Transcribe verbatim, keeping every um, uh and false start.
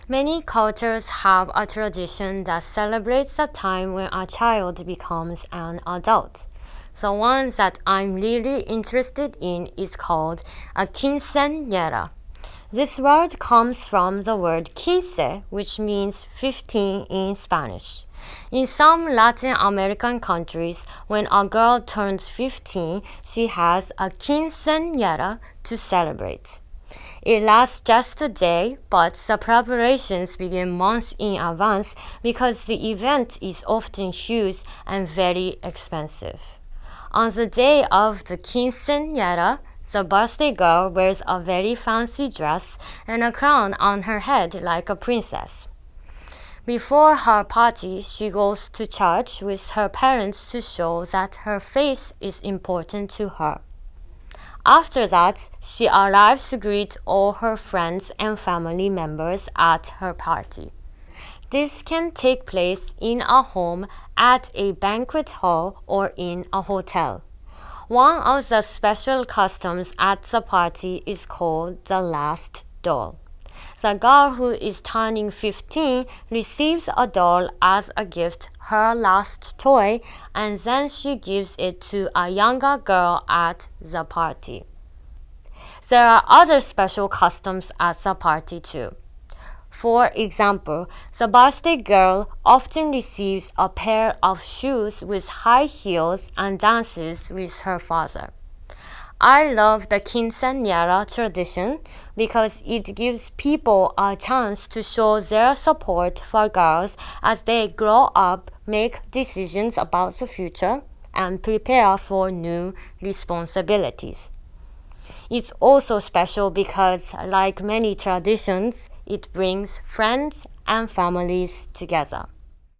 Many cultures have a tradition that celebrates the time when a child becomes an adult. The one that I'm really interested in is called a quinceañera. This word comes from the word quince, which means fifteen in Spanish. In some Latin American countries, when a girl turns fifteen, she has a quinceañera to celebrate. It lasts just a day, but the preparations begin months in advance because the event is often huge and very expensive. On the day of the quinceañera, the birthday girl wears a very fancy dress and a crown on her head like a princess. Before her party, she goes to church with her parents to show that her faith is important to her. After that, she arrives to greet all her friends and family members at her party. This can take place in a home, at a banquet hall, or in a hotel. One of the special customs at the party is called the last doll. The girl who is turning fifteen receives a doll as a gift, her last toy, and then she gives it to a younger girl at the party. There are other special customs at the party too. For example, the birthday girl often receives a pair of shoes with high heels and dances with her father. I love the quinceañera tradition because it gives people a chance to show their support for girls as they grow up, make decisions about the future, and prepare for new responsibilities. It's also special because, like many traditions, it brings friends and families together.